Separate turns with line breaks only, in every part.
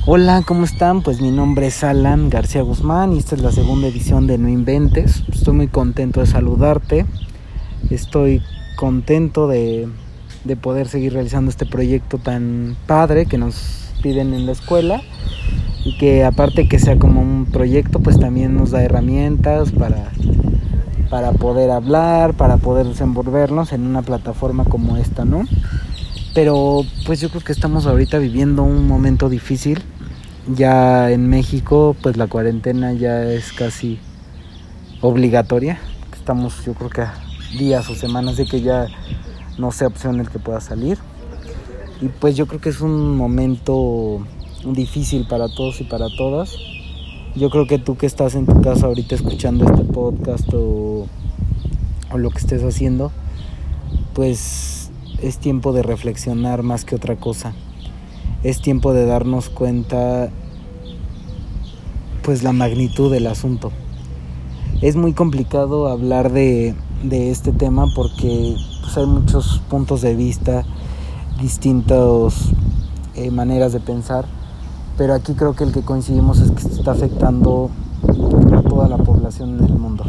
Hola, ¿cómo están? Pues mi nombre es Alan García Guzmán y esta es la segunda edición de No Inventes. Estoy muy contento de saludarte. Estoy contento de poder seguir realizando este proyecto tan padre que nos piden en la escuela y que aparte que sea como un proyecto, pues también nos da herramientas para poder hablar, para poder desenvolvernos en una plataforma como esta, ¿no? Pero pues yo creo que estamos ahorita viviendo un momento difícil. Ya en México pues la cuarentena ya es casi obligatoria. Estamos yo creo que a días o semanas de que ya no sea opción el que pueda salir. Y pues yo creo que es un momento difícil para todos y para todas. Yo creo que tú que estás en tu casa ahorita escuchando este podcast o lo que estés haciendo, pues es tiempo de reflexionar más que otra cosa. Es tiempo de darnos cuenta pues la magnitud del asunto. Es muy complicado hablar de este tema porque pues hay muchos puntos de vista, distintas maneras de pensar, pero aquí creo que el que coincidimos es que está afectando a toda la población en el mundo.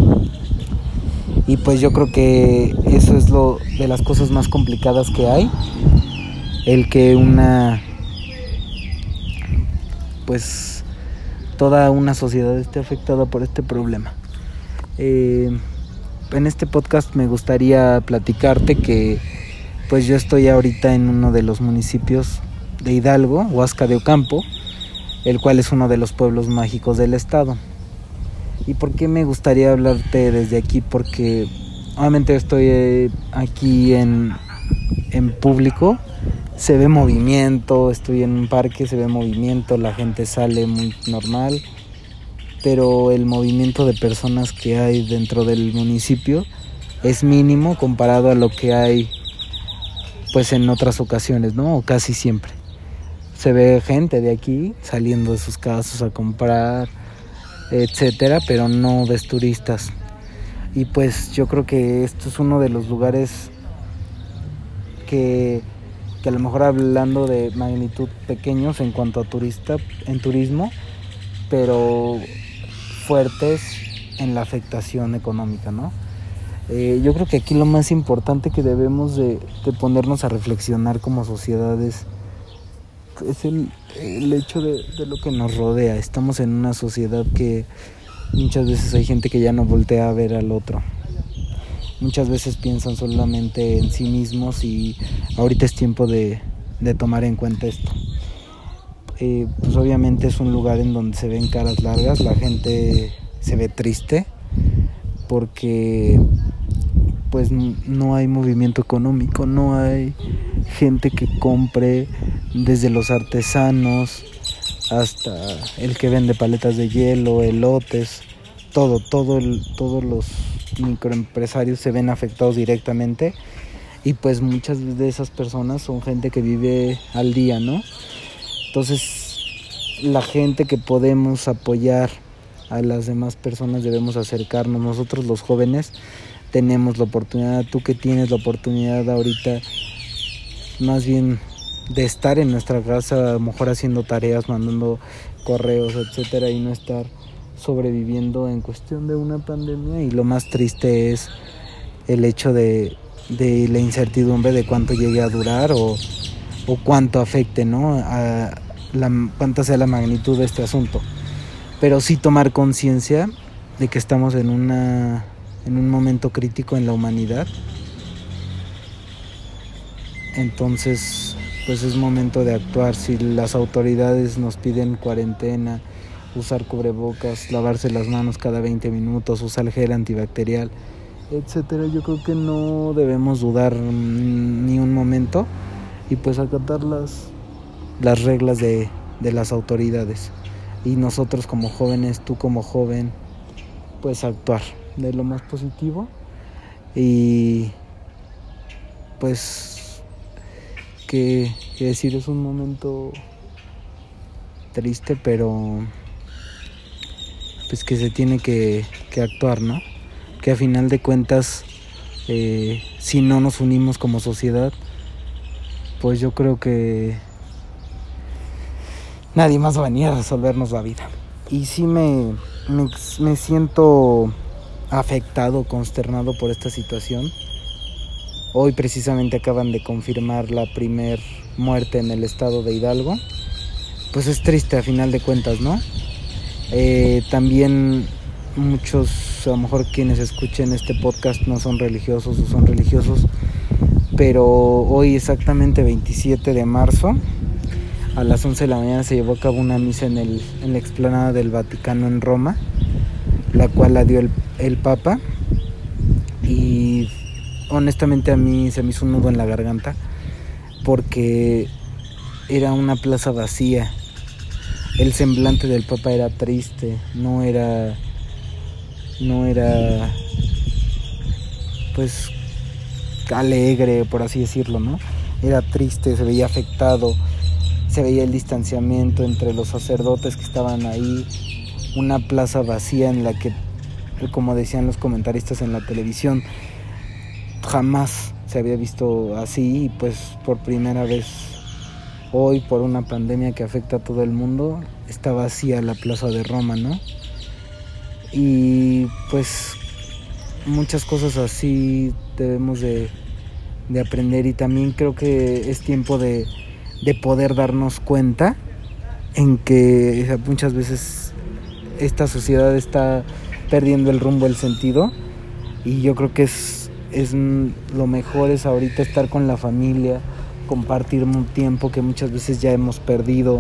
Y pues yo creo que eso es lo de las cosas más complicadas que hay, el que pues toda una sociedad esté afectada por este problema. En este podcast me gustaría platicarte que pues yo estoy ahorita en uno de los municipios de Hidalgo, Huasca de Ocampo, el cual es uno de los pueblos mágicos del estado. ¿Y por qué me gustaría hablarte desde aquí? Porque obviamente estoy aquí en público, se ve movimiento, estoy en un parque, se ve movimiento, la gente sale muy normal, pero el movimiento de personas que hay dentro del municipio es mínimo comparado a lo que hay pues en otras ocasiones, ¿no? O casi siempre. Se ve gente de aquí saliendo de sus casas a comprar, etcétera, pero no ves turistas. Y pues yo creo que esto es uno de los lugares que a lo mejor hablando de magnitud pequeños en cuanto a turismo, pero fuertes en la afectación económica, ¿no? Yo creo que aquí lo más importante que debemos de ponernos a reflexionar como sociedades es el hecho de lo que nos rodea. Estamos en una sociedad que muchas veces hay gente que ya no voltea a ver al otro. Muchas veces piensan solamente en sí mismos y ahorita es tiempo de tomar en cuenta esto. Pues obviamente es un lugar en donde se ven caras largas, la gente se ve triste porque pues no hay movimiento económico, no hay gente que compre, desde los artesanos hasta el que vende paletas de hielo, elotes, todos los microempresarios se ven afectados directamente y pues muchas de esas personas son gente que vive al día, ¿no? Entonces la gente que podemos apoyar a las demás personas debemos acercarnos. Nosotros los jóvenes tenemos la oportunidad, tú que tienes la oportunidad ahorita más bien de estar en nuestra casa, a lo mejor haciendo tareas, mandando correos, etcétera, y no estar sobreviviendo en cuestión de una pandemia. Y lo más triste es el hecho de la incertidumbre de cuánto llegue a durar o cuánto afecte, ¿no? Cuánta sea la magnitud de este asunto. Pero sí tomar conciencia de que estamos en un momento crítico en la humanidad. Entonces pues es momento de actuar. Si las autoridades nos piden cuarentena, usar cubrebocas, lavarse las manos cada 20 minutos, usar gel antibacterial, etcétera, yo creo que no debemos dudar ni un momento y pues acatar las reglas de las autoridades. Y nosotros como jóvenes, tú como joven, pues actuar de lo más positivo. Y pues que decir, es un momento triste, pero pues que se tiene que actuar, ¿no? Que a final de cuentas si no nos unimos como sociedad, pues yo creo que nadie más va a venir a resolvernos la vida. Y sí me siento afectado, consternado por esta situación. Hoy precisamente acaban de confirmar la primer muerte en el estado de Hidalgo. Pues es triste a final de cuentas, ¿no? También muchos, a lo mejor quienes escuchen este podcast no son religiosos o son religiosos, pero hoy exactamente 27 de marzo a las 11 de la mañana se llevó a cabo una misa en la explanada del Vaticano en Roma, la cual la dio el Papa, y honestamente a mí se me hizo un nudo en la garganta porque era una plaza vacía. El semblante del Papa era triste, no era pues alegre, por así decirlo, ¿no? Era triste, se veía afectado, se veía el distanciamiento entre los sacerdotes que estaban ahí, una plaza vacía en la que, como decían los comentaristas en la televisión, jamás se había visto así, y pues por primera vez hoy, por una pandemia que afecta a todo el mundo, está vacía la plaza de Roma, ¿no? Y pues muchas cosas así debemos de aprender, y también creo que es tiempo de poder darnos cuenta en que muchas veces esta sociedad está perdiendo el rumbo, el sentido, y yo creo que es lo mejor es ahorita estar con la familia, compartir un tiempo que muchas veces ya hemos perdido,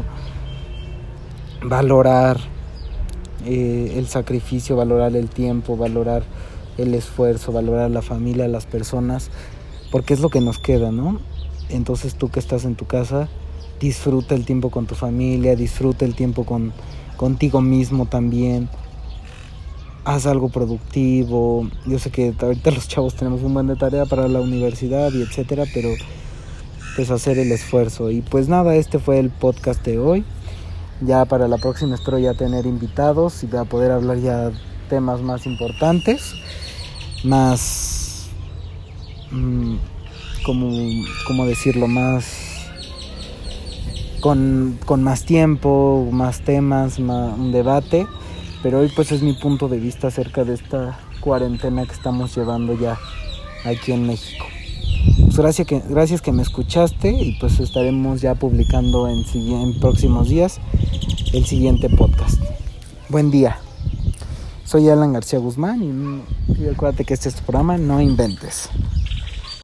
valorar el sacrificio, valorar el tiempo, valorar el esfuerzo, valorar la familia, las personas, porque es lo que nos queda, ¿no? Entonces tú que estás en tu casa, disfruta el tiempo con tu familia, disfruta el tiempo contigo mismo también. Haz algo productivo. Yo sé que ahorita los chavos tenemos un buen de tarea para la universidad y etcétera, pero pues hacer el esfuerzo. Y pues nada, este fue el podcast de hoy. Ya para la próxima espero ya tener invitados y para poder hablar ya temas más importantes, más ¿cómo decirlo? Más con más tiempo, más temas, un debate. Pero hoy pues es mi punto de vista acerca de esta cuarentena que estamos llevando ya aquí en México. Pues gracias que me escuchaste, y pues estaremos ya publicando en próximos días el siguiente podcast. Buen día. Soy Alan García Guzmán y acuérdate que este es tu programa No Inventes.